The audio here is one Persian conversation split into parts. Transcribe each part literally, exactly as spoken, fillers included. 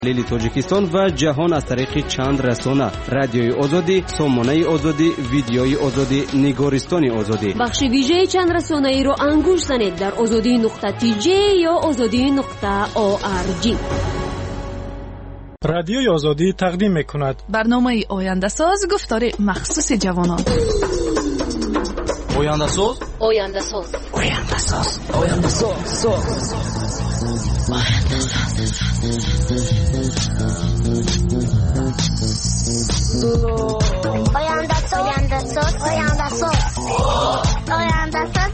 لیلی تاجیکستان و جهان از طریق چند رسانه: رادیوی آزادی، سامانه آزادی، ویدیوی آزادی، نگارستان آزادی. بخش ویژه چند رسانه ای رو انگوش زنید در آزادی نقطه تی جی یا آزادی نقطه او آر جی. رادیوی آزادی تقدیم میکند برنامه آینده ساز، گفتار مخصوص جوانان. آینده ساز، آینده ساز، آینده ساز، آینده ساز، آینده ساز، آینده ساز، آینده ساز، آینده ساز،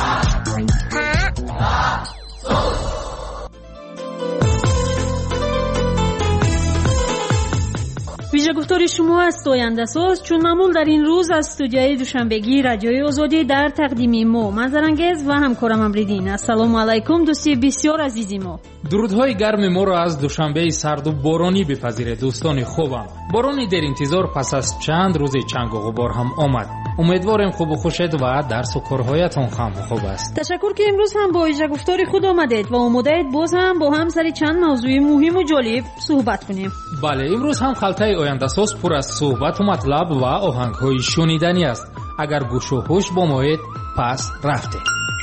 ویژه گفتار شما است آینده ساز. چون معمول در این روز از استودیوی دوشنبگی رادیوی آزادی در تقدیم ما منظرانگیز و همکارم امریدین. السلام علیکم دوستی بسیار عزیزی ما. درودهای گرم ما را از دوشنبه سرد و بارانی بپذیرید دوستان خوبم. بارانی در انتظار پس از چند روز چنگ و غبار هم آمد. امیدوارم خوب و خوشید و درس و کارهایتان هم خوب است. تشکر که امروز هم با ویژه گفتار خود آمدید و آماده اید باز هم با هم سر چند موضوع مهم و جالب صحبت کنیم. بله، امروز هم خلطه آینده ساز پر از صحبت و مطلب و آهنگ‌های شنیدنی است. اگر گوش و هوش بمایید پس رفتیم.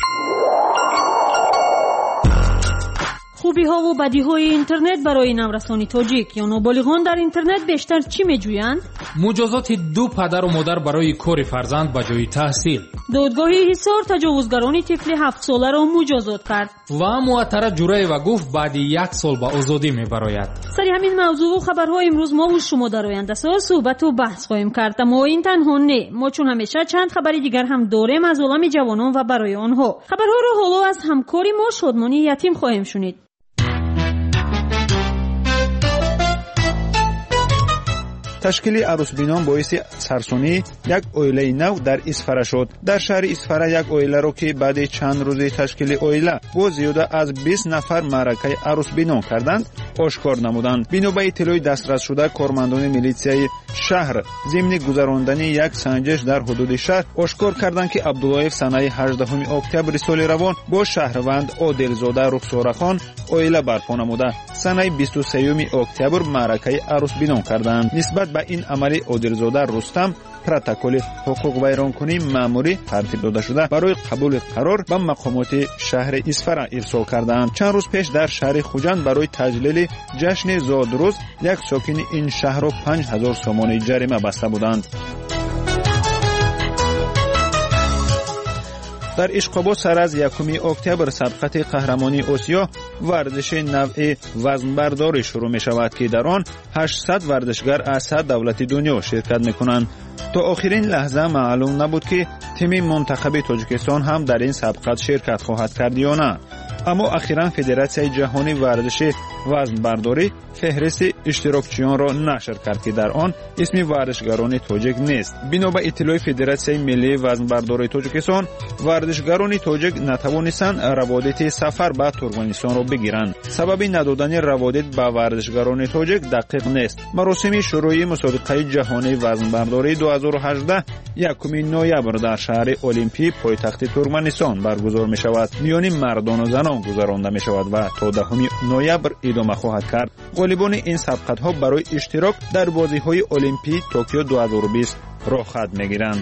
خوبی ها و بدی های اینترنت برای نورسان تاجیک یا نابالغان در اینترنت بیشتر چی میجویند؟ مجازات دو پدر و مادر برای کار فرزند به جای تحصیل. دادگاهی حصار تجاوزگران طفل هفت ساله را مجازات کرد. و معطره جرأی و گفت بعد یک سال به آزادی میبراید. سری همین موضوع و خبرها امروز ما و شما در آینده ساز صحبت و بحث خواهیم کرد. اما این تنها نه، ما چون همیشه چند خبری دیگر هم داریم از عالم جوانان و برای آنها. خبرها را حالا از همکاری ما شادمانی یتیم خواهیم شنید. تشکیل عروسبینان باعث سرسونی یک اویله نو در اسفره شد. در شهر اسفره یک اویله را که بعد چند روز تشکیل اویله با زیاده از بیست نفر معرکه عروسبینان کردند آشکار نمودند. بنا به اطلاع دسترس شده، کارمندان میلیسیای شهر ضمن گذراندن یک سنجش در حدود شهر آشکار کردند که عبداللهیف سنه هجدهم اکتبر سال روان با شهروند عادلزاده رخسارخان اویله برپا نموده سنه بیست و سوم اکتبر معرکه عروسبینان کردند. نسبت به این عمل عادلزاده رستم پروتکل حقوق ویرانکنی مأموری ترتیب داده شده برای قبول قرار به مقامات شهر اسفره ارسال کردند. چند روز پیش در شهر خوجند برای تجلیل جشن زادروز یک ساکن این شهر را پنج هزار سومان جریمه بسته بودند. در اشقاباد سر از یکم اکتبر سبقت قهرمانی آسیا ورزش نوع وزنبرداری شروع می شود که در آن هشتصد ورزشگر از صد دولت دنیا شرکت می کنند. تا آخرین لحظه معلوم نبود که تیم منتخب تاجیکستان هم در این سبقت شرکت خواهد کرد یا نه. اما اخیراً فدراسیون جهانی ورزش وزنبرداری فهرست اشتراکچیان را نشر کرد که در آن اسم ورزشگران تاجیک نیست. بنا به اطلاع فدراسیون ملی وزنبرداری تاجیکستان، ورزشگران تاجیک نتوانستند روادت سفر به ترکمنستان را بگیرند. سبب ندادن روادت به ورزشگران تاجیک دقیق نیست. مراسم شروعی مسابقه جهانی وزنبرداری دو هزار و هجده یکم نوامبر در شهر المپی پایتخت ترکمنستان برگزار می شود. میان مردان و زنان گذرانده می شود و تا دهم نوامبر ادامه خواهد کرد. غالبان این سبقت ها برای اشتراک در بازی های المپی توکیو دو هزار و بیست راه خط می گیرند.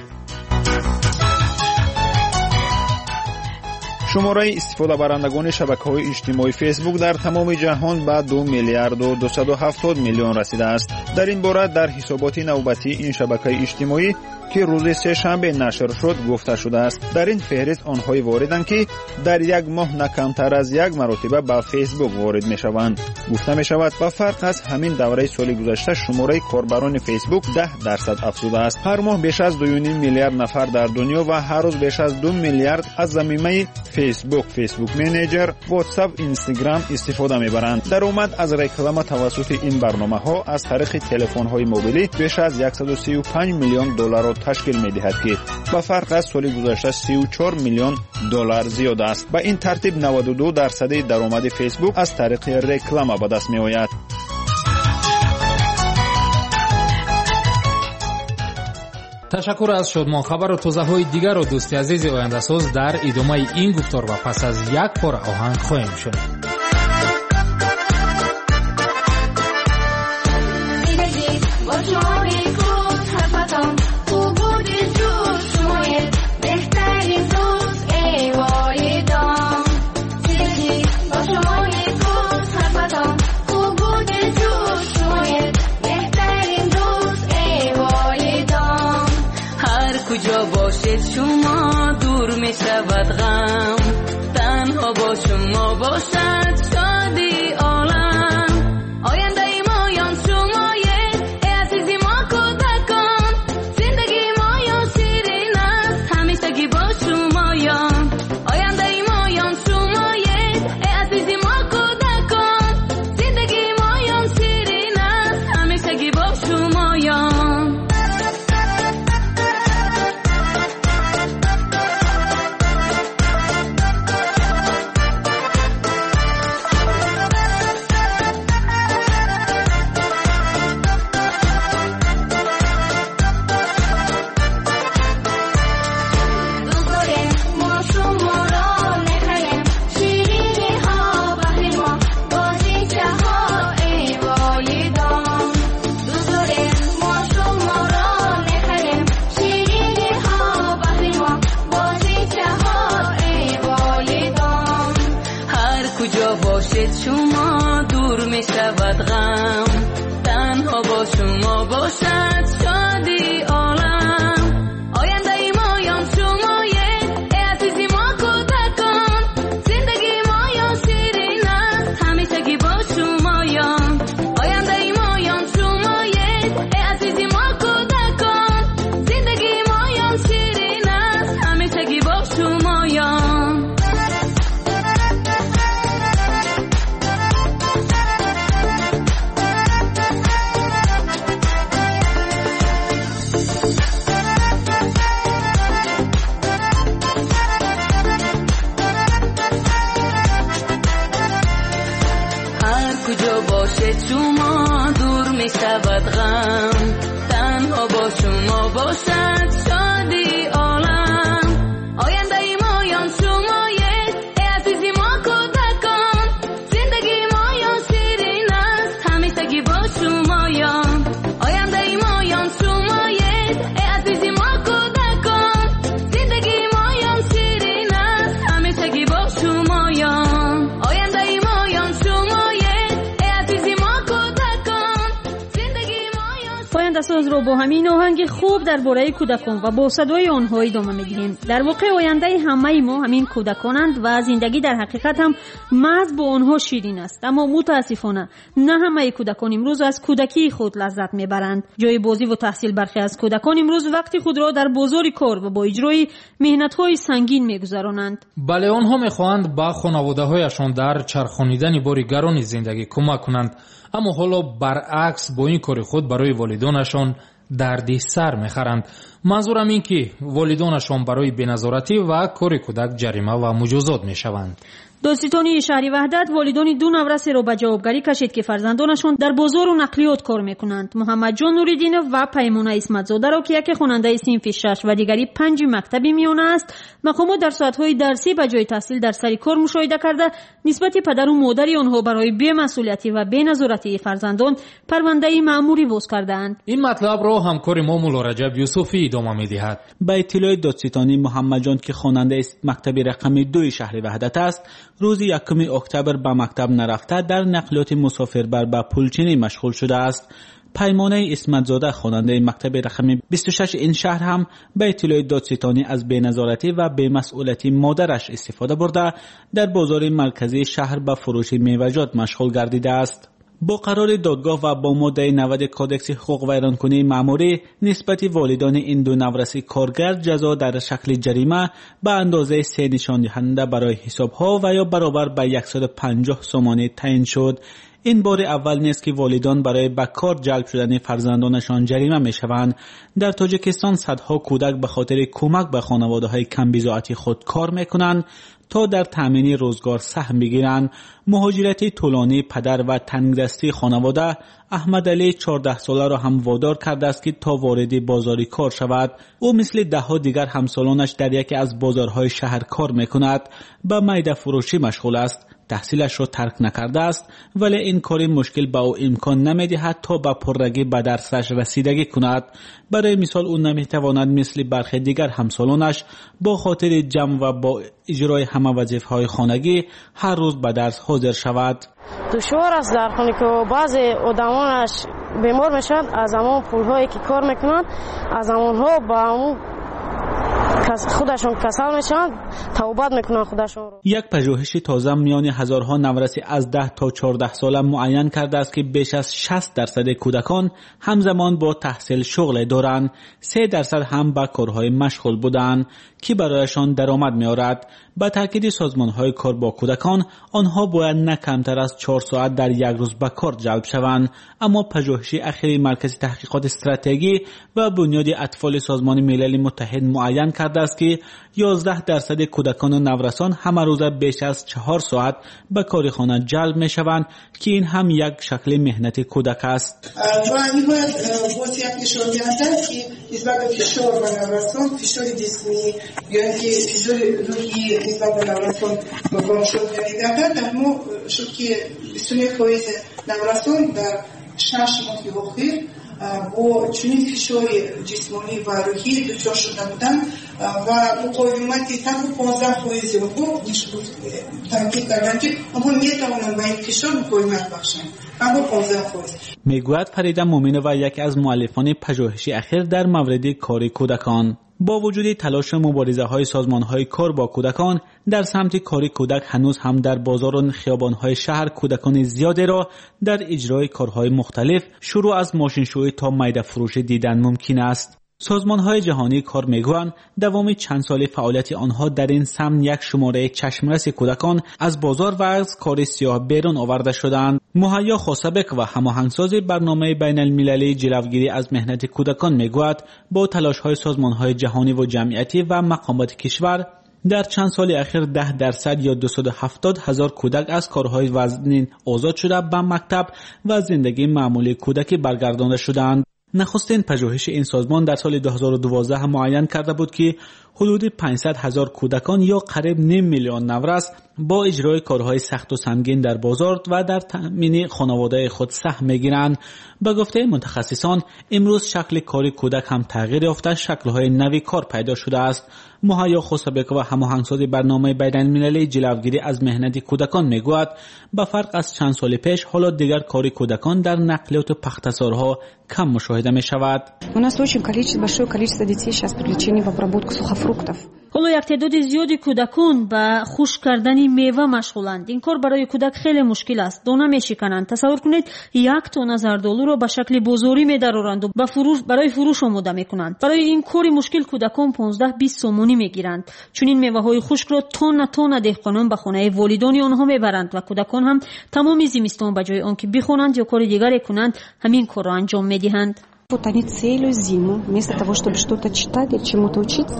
شماره استفاده برندگان شبکه‌های اجتماعی فیسبوک در تمام جهان به دو میلیارد و دویست و هفتاد میلیون رسیده است. در این باره در حسابات نوبتی این شبکه اجتماعی که روز سه شنبه نشر شد گفته شده است. در این فهرست آنهایی واردند که در یک ماه نه کمتر از یک مرتبه به فیسبوک وارد میشوند. گفته می شود با فرق از همین دوره سال گذشته شماره کاربران فیسبوک ده درصد افزوده است. هر ماه بیش از دو و نیم میلیارد نفر در دنیا و هر روز بیش از دو میلیارد از ضمیمه فیسبوک، فیسبوک منیجر، واتساپ، اینستاگرام استفاده میبرند. درآمد از رکلام توسط این برنامه ها از طریق تلفن های موبیلی بیش از صد و سی و پنج میلیون دلار تشکیل می‌دهد که با فرق از سال گذشته سی و چهار میلیون دلار زیاد است. با این ترتیب نود و دو درصد درآمد فیسبوک از طریق رکلام به دست می‌آید. تشکر از شادمان. خبر و توضیح های دیگر و دوستی عزیز آینده ساز در ادامه این گفتار و پس از یک پاره آهنگ خواهیم شنید. می شود غم، تنها با شما باشد شادی عالم. آینده ما یان شمایید ای عزیزی ما کودکان، زندگی ما یان شیرین است همیشگی با شمایان. آینده ما یان شمایید ای عزیزی ما کودکان، زندگی ما یان شیرین است همیشگی با شمایان. شما دور می شود غم، تنها با شما باشد شادی عالم. آینده ما یان شمایید ای عزیزی ما کودکان، زندگی ما یان شیرین است همیشگی با شمایان. آینده ما یان شمایید ای عزیزی ما کودکان، زندگی ما یان شیرین است همیشگی با شمایان. کجا باشید شما دور می شود غم، تنها با شما باشد شادی عالم. آینده ما یان شمایید ای عزیزی ما کودکان، زندگی ما یان شیرین است همیشگی با شمایان. آینده ما یان شمایید ای عزیزی ما کودکان، زندگی ما یان شیرین است همیشگی با شمایان. آینده ما یان شمایید پایان دستاز رو با همین آهنگ خوب درباره کودکان و با صدای آنها ادامه میدیم. در واقع آینده همه ما همین کودکانند و زندگی در حقیقت هم محض با آنها شیرین است، اما متاسفانه نه همه کودکان امروز از کودکی خود لذت میبرند. جای بازی و تحصیل برخی از کودکان امروز وقتی خود را در بازار کار و با اجرای مهنت‌های سنگین میگذرانند. بله، آنها میخواهند با خانواده‌هایشان در چرخانیدن بار گران زندگی کمک کنند، اما حالا برعکس با این کار خود برای والدانشان دردی سر میخرند. منظورم این که والدانشان برای بی‌نظارتی و کار کودک جریمه و مجازات میشوند. دادستانی شهری وحدت والدان دو نورس را به جوابگری کشید که فرزندانشان در بازار و نقلیات کار میکنند. محمد جان نوریدینов و پیمانه اسمتزاده را که یکی خواننده صنف شش و دیگری پنج مکتبی میانه است، مقامات در ساعت‌های درسی به جای تحصیل در سر کار مشاهده کرده نسبت پدر و مادر آنها برای بی‌مسئولیتی و بی‌نظارتی فرزندان پرونده مأموری باز کردند. این مطلب را همکار ما مولا رجب یوسفی ادامه می‌دهد. به اطلاع دادستانی محمد جان که خواننده مکتب رقم دو شهر وحدت است، روز یکم اکتبر به مکتب نرفته در نقلیات مسافربر به پولچینی مشغول شده است. پیمانه اسمتزاده خواننده مکتب رقم بیست و شش این شهر هم به اطلاع دادستانی از بی‌نظارتی و بی‌مسئولیتی مادرش استفاده برده در بازار مرکزی شهر به فروش میوه‌جات مشغول گردیده است. با قرار دادگاه و با ماده نود کودکس حقوق ویرانکنی مأموری نسبت والدان این دو نورس کارگر جزا در شکل جریمه به اندازه سه نشان دهنده برای حسابها و یا برابر به صد و پنجاه سومانی تعیین شد. این بار اول نیست که والدان برای به کار جلب شدن فرزندانشان جریمه می شوند. در تاجیکستان صدها کودک به خاطر کمک به خانواده‌های کم بضاعتی خود کار می کنند تا در تامین روزگار سهم بگیرند. مهاجرت طولانی پدر و تنگدستی خانواده احمد علی چهارده ساله را هم وادار کرده است که تا وارد بازاری کار شود. او مثل ده ها دیگر همسالانش در یکی از بازارهای شهر کار میکند. به میده فروشی مشغول است. تحصیلش را ترک نکرده است، ولی این کار مشکل به او امکان نمیدهد تا به پررگی به درسش رسیدگی کند. برای مثال او نمیتواند مثل برخی دیگر همسالانش با خاطر جمع و با اجرای همه وظیفه‌های خانگی هر روز به درس حاضر شود. دشوار است در خانه که بعضی آدمانش بیمار میشن، از همون پولهایی که کار میکنند از همونها با همون خودشون کسل میشن، توبت میکنن خودشون رو. یک پژوهش تازه میان هزارها نورسی از ده تا چهارده ساله معین کرده است که بیش از شصت درصد کودکان همزمان با تحصیل شغل دارند. سه درصد هم به کارهای مشغول بودند که برایشان درآمد میآورد. به تاکید سازمان‌های کار با کودکان، آنها باید نه کمتر از چهار ساعت در یک روز به کار جلب شوند. اما پژوهش اخیر مرکز تحقیقات استراتژی و بنیاد اطفال سازمان ملل متحد معین کرده است که یازده درصد کودکان و نورسان همه روز بیش از چهار ساعت به کار خانه جلب می‌شوند که این هم یک شکل مهنت کودک است. و این باید باز یک فشار بیانده که نسبت به فشار و نورسان، فشار جسمی یا اینکه فشار روحی نسبت به نورسان مقام شد دیگر در ما شد که بیست و نه فیصد نورسان در شش ماه اخیر با چنین فشار جسمانی و روحی دچار شده بودند و مقاومت تنها پانزده فیصد اونها تاکید کردند که آنها میتوانند به این فشار مقاومت بخشند. میگوید فریده مومنووا، یک از مؤلفان پژوهش اخیر در مورد کار کودکان. با وجود تلاش مبارزه های سازمان های کار با کودکان در سمت کار کودک، هنوز هم در بازار و خیابان های شهر کودکان زیادی را در اجرای کارهای مختلف، شروع از ماشینشویی تا میده فروش دیدن ممکن است. سازمان‌های جهانی کار میگویند دوام چند سال فعالیت آنها در این سمت یک شماره چشمرس کودکان از بازار و از کار سیاه بیرون آورده شدند. مهیا خوسبک و هماهنگساز برنامه بین المللی جلوگیری از مهنت کودکان میگوید با تلاش‌های سازمان‌های جهانی و جمعیتی و مقامات کشور، در چند سال اخیر ده درصد یا دویست و هفتاد هزار کودک از کارهای وزنین آزاد شده به مکتب و زندگی معمولی کودکی برگردانده شدند. نخستین پژوهش این سازمان در سال دو هزار و دوازده معین کرده بود که حدود پانصد هزار کودکان یا قریب نیم میلیون نورس با اجرای کارهای سخت و سنگین در بازار و در تامین خانواده خود سهم میگیرند. به گفته متخصصان، امروز شکل کار کودک هم تغییر یافته، شکل‌های نوی کار پیدا شده است. مهیا خوسبک و هماهنگساز برنامه بین المللی جلوگیری از مهنت کودکان میگوید به فرق از چند سال پیش، حالا دیگر کار کودکان در نقلیات و پخت‌سازها کم مشاهده می شود. У нас очень количество большое количество детей сейчас привлечены в обработку сухофруктов. حالا یک تعداد زیادی کودکان به خشک کردن میوه مشغولند. این کار برای کودک خیلی مشکل است. دانه میشکنند. تصور کنید یک تن زردآلو را به شکل بزاری میدرارند و به فروش برای فروش آماده میکنند. برای این کار مشکل کودکان پانزده بیست سومونی میگیرند. چون این میوه های خشک را تن تن دهقانان به خانه والدان آنها میبرند و کودکان هم تمام زمستان به جای آنکه بخوانند یا کار دیگری کنند، همین کار را انجام میدهند. Вот они целую зиму, вместо того, чтобы что-то читать или чему-то учиться,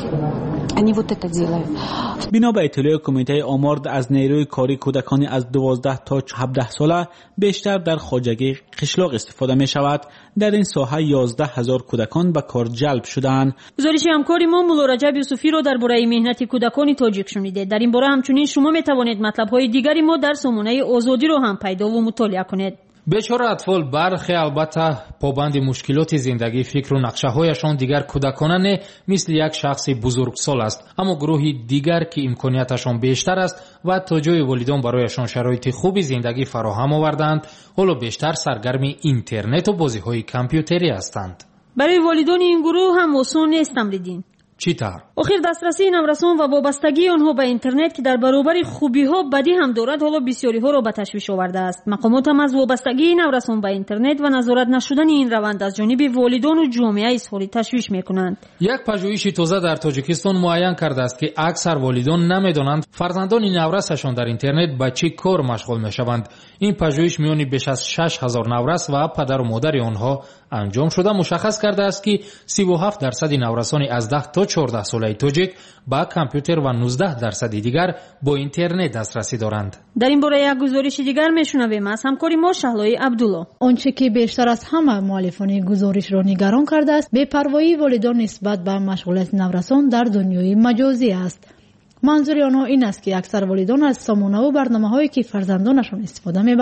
они вот это делают. بنا به اطلاع کمیته آمار، از نیروی کاری کودکانی از دوازده تا هفده ساله بیشتر در خواجگی قشلاق استفاده می شود. در این ساحه یازده هزار کودکان به کار جلب شدند. گزارش همکاری ما مولا رجب یوسفی را درباره مهنت کودکان تاجیک شنیده. در این باره همچنین شما می توانید مطلب های دیگری ما در سامانه آزادی را هم پیدا و مطالعه کنید. بچه‌ها اطفال برخی البته پابند مشکلات زندگی، فکر و نقشه‌هایشان دیگر کودکانه مثل یک شخص بزرگسال است، اما گروهی دیگر که امکاناتشان بیشتر است و تا جای والدان برایشان شرایط خوبی زندگی فراهم آوردند، حالا بیشتر سرگرم اینترنت و بازی‌های کامپیوتری هستند. برای والدان این گروه هم آسان نیست تمرین. چی‌طور؟ آخر دسترسی نورسان و وابستگی آنها به اینترنت که در برابر خوبی ها بدی هم دارد، حالا بسیاری ها را به تشویش آورده است. مقامات هم از وابستگی نورسان به اینترنت و نظارت نشدن این روند از جانب والدان و جامعه اظهار تشویش میکنند. یک پژوهش تازه در تاجیکستان معین کرده است که اکثر والدان نمیدانند فرزندان نورسشان در اینترنت با چه کار مشغول میشوند. این پژوهش میان بیش از شش هزار نورس و پدر و مادر آنها انجام شده مشخص کرده است که سی و هفت درصد نورسان از ده تا چهارده ساله تاجیک با کامپیوتر و نوزده درصد دیگر با اینترنت دسترسی دارند. در این باره یک گزارش دیگر میشنویم از همکاری ما شهلای عبدالله. آنچه که بیشتر از همه مؤلفان گزارش را نگران کرده است، بی‌پروایی والدان نسبت به مشغولیت نورسان در دنیای مجازی است. منظور آنها این است که اکثر والدان از سامانه و برنامه‌هایی که فرزندانشان استفاده می‌برند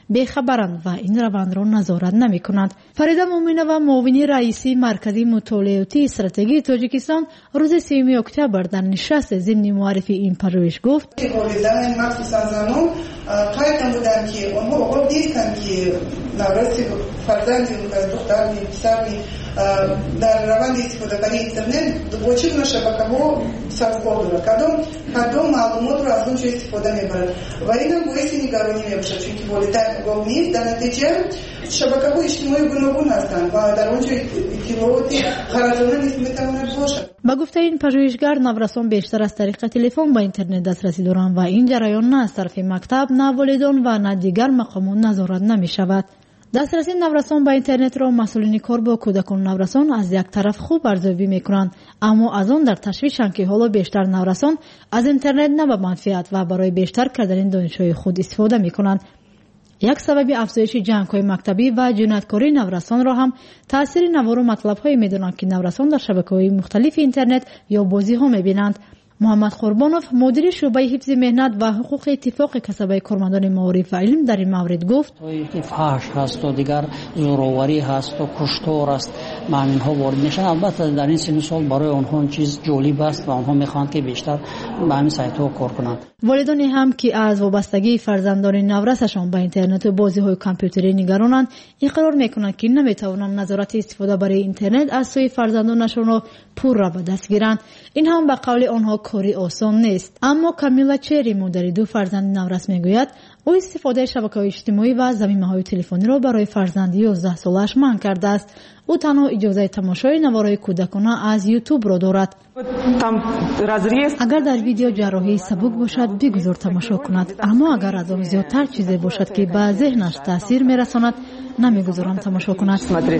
بخبرند و این روند را نظارت نمی کنند. فریده مومنه و معاون رئیسی مرکز مطالعاتی استراتژی تاجیکستان روز سوم اکتبر در نشست ضمن معرفی این پژوهش گفت که والدین مخصوصا زنان قایل بودند که آنها اوقات نیستند که نورسی فرزندی و دختر و پسر در روند استفاده برای اینترنت با چه شبکه ها سرکار دارد، کدام کدام معلومات را از اونجا استفاده میبرد و این هم باعث نگرانی میباشد، چون که والدین آگاه نیست. در نتیجه شبکه های اجتماعی گوناگون هستند و در اونجا اطلاعات غلطانه نیز میتواند باشد. با گفته این پژوهشگر، نورسان بیشتر از طریق تلفن با اینترنت دسترسی دارند و این جریان نه از طرف مکتب، نه والدان و نه دیگر مقامات نظارت نمی شود. دسترسی نورسان با اینترنت را مسئولین کار با کودکان نورسان از یک طرف خوب ارزیابی میکنند، اما از آن در تشویشند که حالا بیشتر نورسان از اینترنت نه به منفعت و برای بیشتر کردن دانش‌های خود استفاده میکنند. یک سبب افزایش جنگ‌های مکتبی و جنایتکاری نورسان را هم تاثیر نوار و مطلب‌های می‌دانند که نورسان در شبکه‌های مختلف اینترنت یا بازی‌ها می‌بینند. محمد قربانوف مدیر شعبه حفظ مهنت و حقوق اتفاق کسبه کارمندان معارف و علم در این مورد گفت فحش هست و دیگر زوراوری هست و کشتار است، معنی ها وارد میشن. البته در این سن سال برای آنها چیز جالب است و آنها میخواهند که بیشتر به همین سایت ها کار کنند. والدان هم که از وابستگی فرزندان نورسشان به اینترنت و بازی های کامپیوتری نگرانند، اقرار میکنند که نمیتوانند نظارت استفاده برای اینترنت از سوی فرزندانشان را پور را به دست گیرند. این هم به قول آنها کاری آسان نیست. اما کامیلا چری مادر دو فرزند نورس میگوید او استفاده شبکه‌های اجتماعی و زمینه‌های تلفنی را برای فرزند یازده سالش منع کرده است. او تنها اجازه تماشای نوارهای کودکانه از یوتیوب را دارد. اگر در ویدیو جراحی سبک باشد بگذار تماشا کند، اما اگر از آن زیادتر چیزی باشد که به ذهنش تاثیر میرساند نمیگذارم تماشا کند.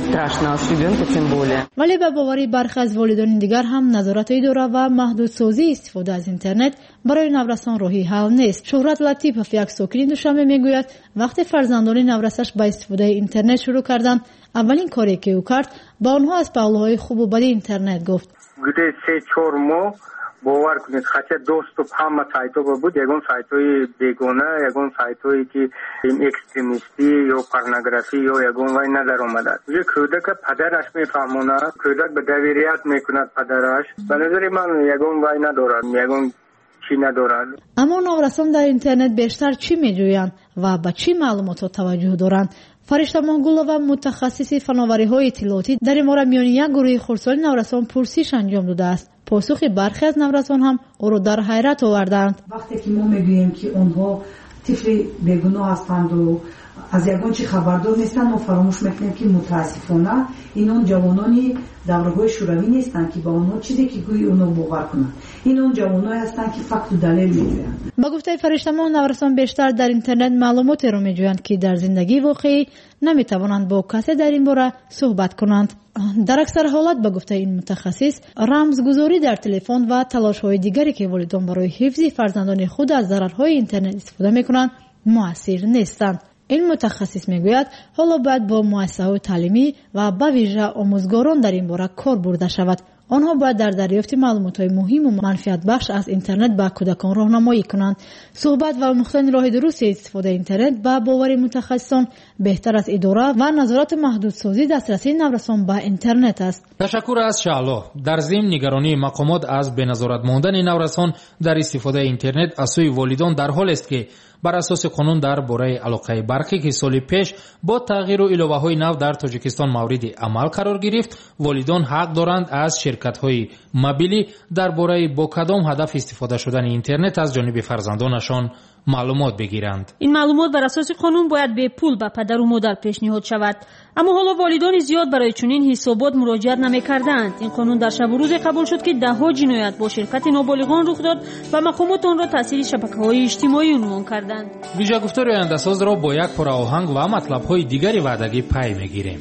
ولی به باوری برخی از والدین دیگر هم نظارت اداره و محدودسازی استفاده از اینترنت برای نورسان راهی حل نیست. شهرت لطیف یک ساکن دوشنبه میگوید وقتی فرزندان نورسش به استفاده اینترنت شروع کردند، اولین کاری که او کرد با آنها از پهلوهای خوب و بد اینترنت گفت. گذشته سه چهار ماه باور کنید خاطر دوست و همه سایت‌ها بود، یگان سایت‌های بیگانه، یگان سایت‌هایی که اکستریمیستی یا پورنوگرافی یا یگان وای نظر اومده. یه کودک پدرش میفهمونه، کودک به دویریت میکند پدرش. به نظر من یگان وای ندارد، یگان چی ندارد. اما نورسان در اینترنت بیشتر چی میجویند و به چی معلومات توجه دارند؟ فرشته مانگولова متخصص فناوری‌های اطلاعاتی در این مورد میان یک گروه خردسال نورسان پرسش انجام داده است. پاسخ برخی از نورسان هم او را در حیرت آوردند. وقتی که ما میگوییم که اونها طفل بیگناه هستند و از یگان چی خبردار نیستند، ما فراموش میکنیم که متاسفانه این اون جوانانی دوره‌های شوروی نیستند که با اونها چیزی که گویی اونها باور کنند. این اون جوانایی هستند که فقط و دلیل میگویند. با گفته فرشته ما نورسان بیشتر در اینترنت معلوماتی را میجویند که در زندگی واقعی نمیتوانند با کسی در این باره صحبت کنند. در اکثر حالات با گفته این متخصص رمزگذاری در تلفن و تلاش‌های دیگری که والدین برای حفظ فرزندان خود از ضررهای اینترنت استفاده میکنند مؤثر نیستند. این متخصص میگوید حالا باید با مؤسسه‌های تعلیمی و به ویژه آموزگاران در این باره کار برده شود. آنها باید در دریافت معلومات‌های مهم و منفعت بخش از اینترنت به کودکان راهنمایی کنند. صحبت و مختن راه درست استفاده اینترنت با باور متخصصان بهتر از اداره و نظارت محدودسازی دسترسی نورسان به اینترنت است. تشکر از شعلا. در ضمن نگرانی مقامات از بنظارت ماندن نورسان در استفاده اینترنت از سوی والدان در حال است که بر اساس قانون در باره علاقه برخی که سال پیش با تغییر و الوه‌های نو در تاجیکستان مورد عمل قرار گرفت، والدان حق دارند از شرکت‌های موبیلی در باره با کدام هدف استفاده شدن اینترنت از جانب فرزندانشان معلومات بگیرند. این معلومات بر اساس قانون باید به پول به پدر و مادر پیشنهاد شود، اما حالا والدان زیاد برای چنین حسابات مراجعت نمی‌کردند. این قانون در شب و روز قبول شد که ده‌ها جنایت با شرکت نابالغان رخ داد و مقامات آن را تاثیر شبکه‌های اجتماعی عنوان کردند. ویژه گفتار آینده‌ساز را با یک پاره آهنگ و مطلب‌های دیگری وعدگی پی می‌گیریم.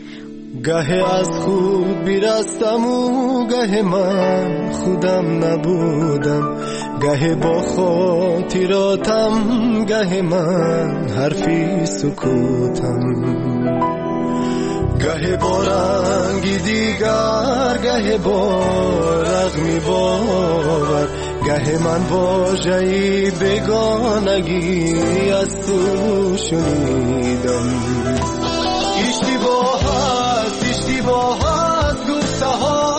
گه از خود بیرستم و گه من خودم نبودم، گه با خاطراتم، گه من حرفی سکوتم، گه با رنگی دیگر، گه با رغمی باور، گه من واژه‌ای بگانگی از تو شنیدم. اشتباه است اشتباه است گفته ها،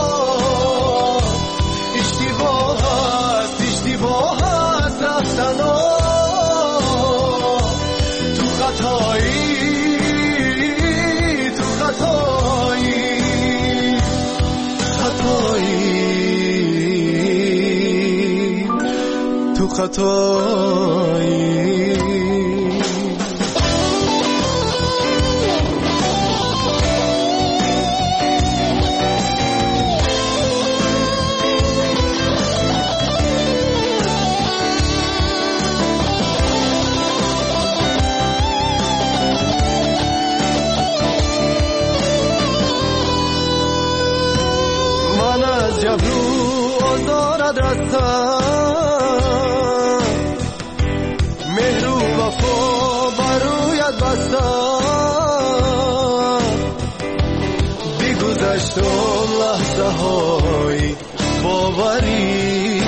اشتباه است اشتباه است رفتن ها. تو خطایی تو خطایی خطایی تو خطایی. جبرو آزارت رستم، مهر و وفا برویت بستم. بگذشتم لحظه های باوری،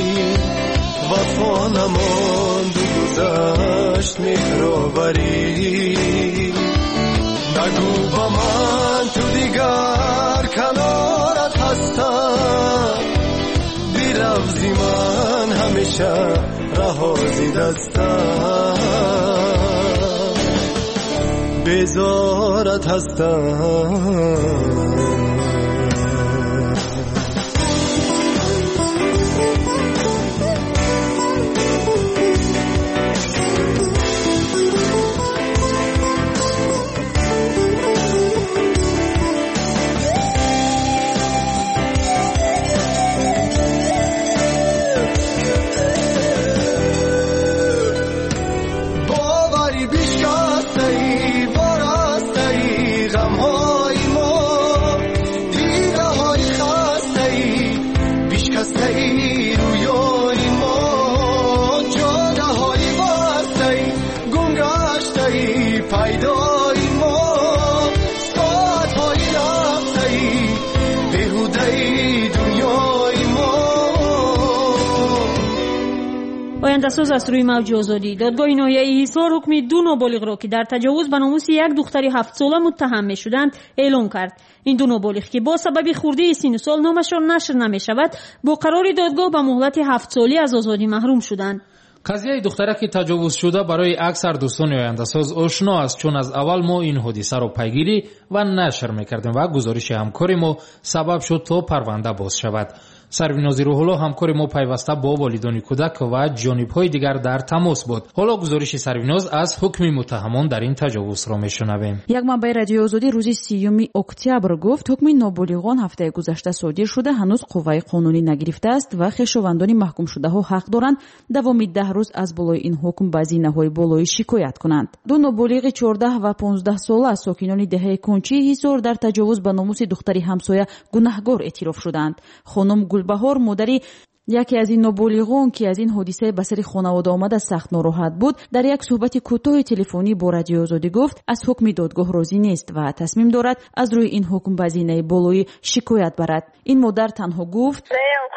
وفا نماند و گذشت مهرآوری. نگو با من تو دیگر کنارت هستم، بی لفظی من همیشه رهازی دستم، بزارت هستم. آینده‌ساز از روی موج آزادی دادگاه ناحیه حصار حکم دو نابالغ را که در تجاوز به ناموس یک دختر هفت ساله متهم می‌شدند اعلام کرد. این دو نابالغ که با سبب خردی سن سال نامشان نشر نمی‌شود، با قرار دادگاه به مهلت هفت سالی از آزادی محروم شدند. قضیه دخترک تجاوز شده برای اکثر دوستان آینده‌ساز آشنا است، چون از اول ما این حادثه را پیگیری و نشر می‌کردیم و گزارش همکاری ما سبب شد تا پرونده باز شود. سرویناز روح‌الله همکار ما پیوسته با والدان کودک و جانب‌های دیگر در تماس بود. حالا گزارش سرویناز از حکم متهمان در این تجاوز را می‌شنویم. یک منبع رادیو آزادی روز سیوم اکتبر گفت حکم نابالغان هفته گذشته صادر شده، هنوز قوه قانونی نگرفته است و خویشاوندان محکوم شده‌ها حق دارند دوامی ده روز از بالای این حکم به زینه‌های بالایی شکایت کنند. دو نابالغ چهارده و پانزده ساله از ساکنان دهه کنچی حصار در تجاوز به ناموس دختری همسایه گناهکار اعتراف شدند. خانم گلبهار مادری یکی از این نابالغان که از این حادثه به سر خانواده آمده سخت ناراحت بود، در یک صحبت کوتاه تلفنی با رادیو آزادی گفت از حکم دادگاه راضی نیست و تصمیم دارد از روی این حکم به زینه بالایی شکایت برد. این مادر تنها گفت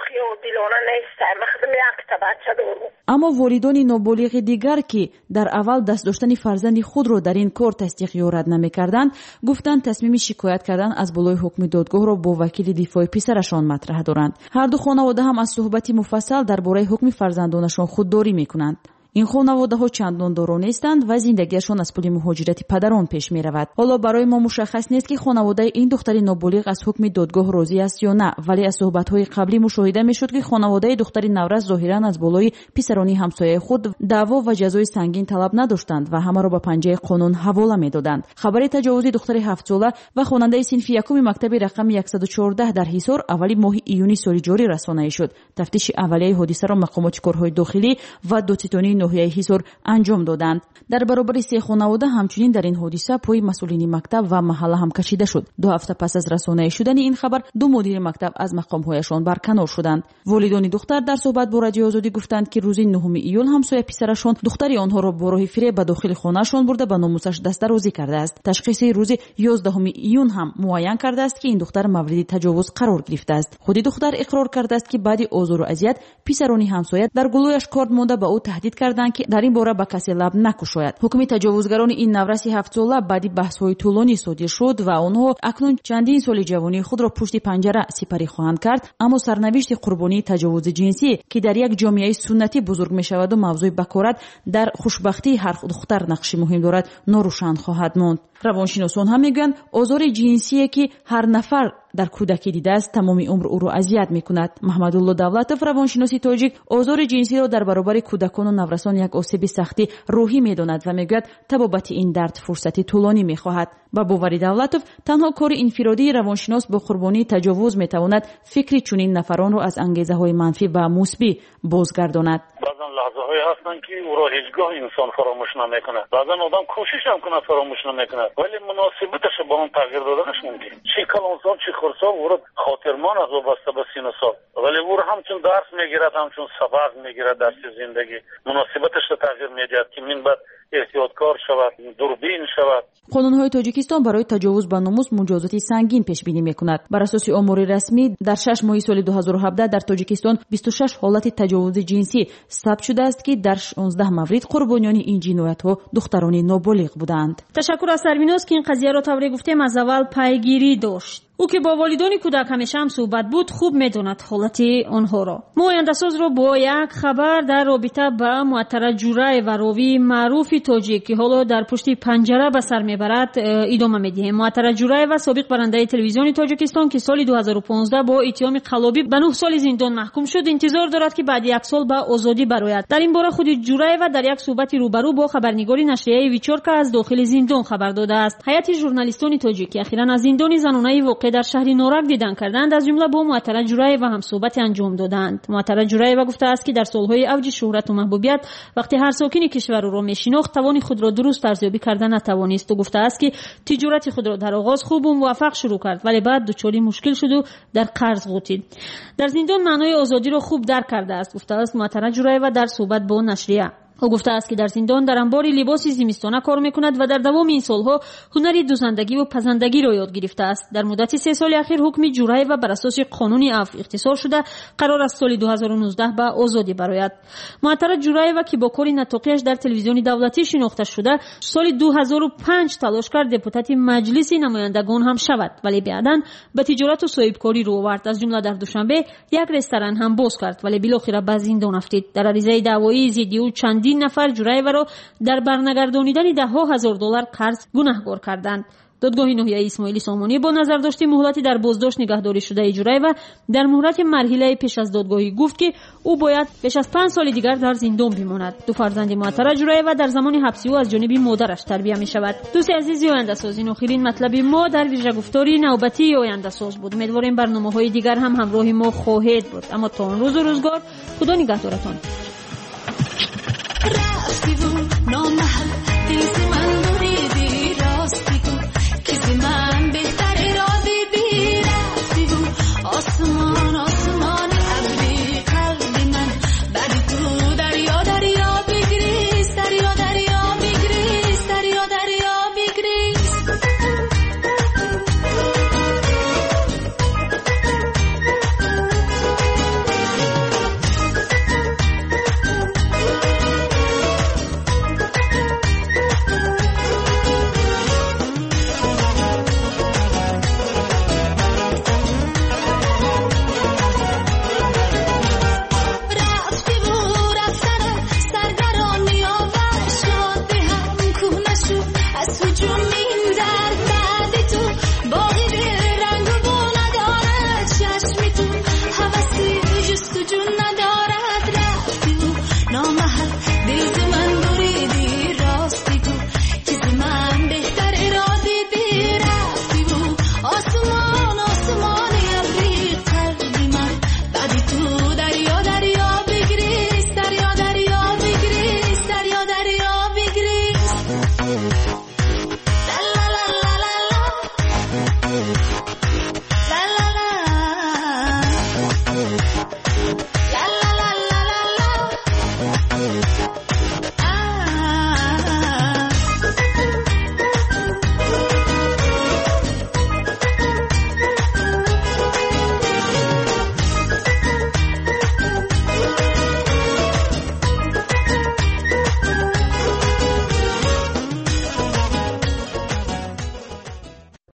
اما والدان نابالغ دیگر که در اول دست داشتن فرزند خود را در این کار تصدیق یا رد نمی‌کردند، گفتند تصمیم شکایت کردن از بالای حکم دادگاه را با وکیل دفاع پسرشان مطرح دارند. هر دو خانواده هم از صحبت مفصل درباره حکم فرزندانشان خودداری می‌کنند. این خانواده ها چندان دارا نیستند و زندگیشان از پول مهاجرت پدران پیش می رود. حالا برای ما مشخص نیست که خانواده این دختر نابالغ از حکم دادگاه راضی است یا نه، ولی از صحبت های قبلی مشاهده می شد که خانواده دختر نورز ظاهرا از بالای پسرانی همسایه خود دعوا و جزای سنگین طلب نداشتند و همه را به پنجه قانون حواله می دادند. خبر تجاوز دختر هفت ساله و خواننده صنف یکم مکتب رقم صد و چهارده در حصار اولی ماه ایونی سال جاری رسانه‌ای شد. تفتیش اولیه حادثه را مقامات کارهای داخلی و دادستانی ناحیه حصار انجام دادند. در برابر سه خانواده همچنین در این حادثه پای مسئولین مکتب و محله هم کشیده شد. دو هفته پس از رسانه شدن این خبر دو مدیر مکتب از مقام‌هایشان برکنار شدند. والدان دختر در صحبت با رادیو آزادی گفتند که روز نهم ایول همسایه پسرشان دختری آنها را با راه فریب به داخل خانه‌شان برده به ناموسش دست‌درازی کرده است. تشخیص روز یازدهم ایون هم معین کرده است که این دختر مورد تجاوز قرار گرفته است. خود دختر اقرار کرده است که بعد آزار و اذیت پسرانی همسایه در گلویش کارد مانده به او تهدید کردند که در این باره به کسی لب نکشاید. حکم تجاوزگران این نورس هفت ساله بعد بحث‌های طولانی صادر شد و آنها اکنون چندین سال جوانی خود را پشت پنجره سپری خواهند کرد، اما سرنوشت قربانی تجاوز جنسی که در یک جامعه سنتی بزرگ می شود و موضوع بکارت در خوشبختی هر دختر نقش مهم دارد ناروشن خواهد ماند. روانشناسان هم میگن آزار جنسی که هر نفر در کودکی دیده است تمام عمر او را اذیت میکند. محمد الله دولتوف روانشناس تاجیک آزار جنسی را در برابر کودکان و نورسان یک آسیب سختی روحی میداند و میگوید تبابت این درد فرصتی طولانی میخواهد. با باور دولتوف تنها کار انفرادی روانشناس با قربانی تجاوز میتواند فکری چنین نفران را از انگیزه های منفی و مثبت بازگرداند. بعضا لحظه هایی هستن که او را هیچگاه انسان فراموش نمیکنه. بعضا آدم کوشش هم کنه فراموش نمیکنه، ولی مناسبتش با اون تغییر دادنش ممکن. چی کلان سال چی خرسال او را خاطرمان از او بسته به سینه سال، ولی او را همچون درس میگیرد، همچون سبق میگیرد درس زندگی. مناسبتش را تغییر میدهد که من بعد احتیاطکار شود، دوربین شود. قانون‌های تاجیکستان برای تجاوز به ناموس مجازات سنگین پیش بینی می‌کند. بر اساس آمار رسمی در شش ماه سال دو هزار و هفده در تاجیکستان بیست و شش حالت تجاوز جنسی ثبت شده است که در شانزده مورد قربانیان این جنایت‌ها دختران نابالغ بودند. تشکر از سربیناز که این قضیه را طوری گفتیم از اول پیگیری داشت. او که با والدان کودک همیشه هم صحبت بود خوب میدوند حالت آنها را. ما آینده‌ساز را با یک خبر در رابطه با معطره جورای و راوی معروف تاجیک که حالا در پشت پنجره به سر میبرد ادامه میدهیم. معطره جورای و سابق برنده تلویزیون تاجیکستان که سال دو هزار و پانزده با اتهام قلابی به نه سال زندان محکوم شد انتظار دارد که بعد یک سال به آزادی برآید. در این باره خود جورای و در یک صحبت روبرو با خبرنگار نشریه ویچورکا از داخل زندان خبر داده است. هیئت ژورنالیستان تاجیک که اخیراً از زندان زنانه واقع در شهر نورک دیدن کردند از جمله با معطره جورای و هم صحبت انجام دادند. معطره جورای و گفته است که در سالهای اوج شهرت و محبوبیت وقتی هر ساکن کشور را میشناخت توان خود را درست ارزیابی کردن نتوانست و گفته است که تجارت خود را در آغاز خوب و موفق شروع کرد ولی بعد دچار مشکل شد و در قرض غوطید. در زندان معنای آزادی را خوب درک کرده است گفته است معطره جورای و در صحبت با نشریه. او گفته است که در زندان در انبار لباس زمستانه کار میکند و در دوام این سالها هنر دوزندگی و پزندگی را یاد گرفته است. در مدت سه سال اخیر حکم جورای و بر اساس قانون عفو اختصار شده قرار است سال دو هزار و نوزده به آزادی برآید. معطره جورای و که با کار نطاقیش در تلویزیون دولتی شناخته شده سال دو هزار و پنج تلاش کرد دپوتات مجلس نمایندگان هم شود ولی بعداً به تجارت و صاحبکاری رو آورد. از جمله در دوشنبه یک رستوران هم باز کرد ولی بالاخره به زندان افتاد. در عریضه دعوایی ضد او چندین نفر جورای را در برنگردانیدن ده ها هزار دلار قرض گناهکار کردند. دادگاه ناحیه اسماعیل سامانی با نظر داشت مهلت در بازداشت نگهداری شده جورای و در مهلت مرحله پیش از دادگاهی گفت که او باید بیش از پنج سال دیگر در زندان بماند. دو فرزند معطره جورای و در زمان حبسی او از جانب مادرش تربیت می شود. دوست عزیزی آینده ساز این آخرین مطلب ما در ویژه گفتاری نوبتی آینده ساز بود. امیدواریم برنامه‌های دیگر هم همراه ما خواهید بود. اما تا اون روز و روزگار خدا نگهدارتان.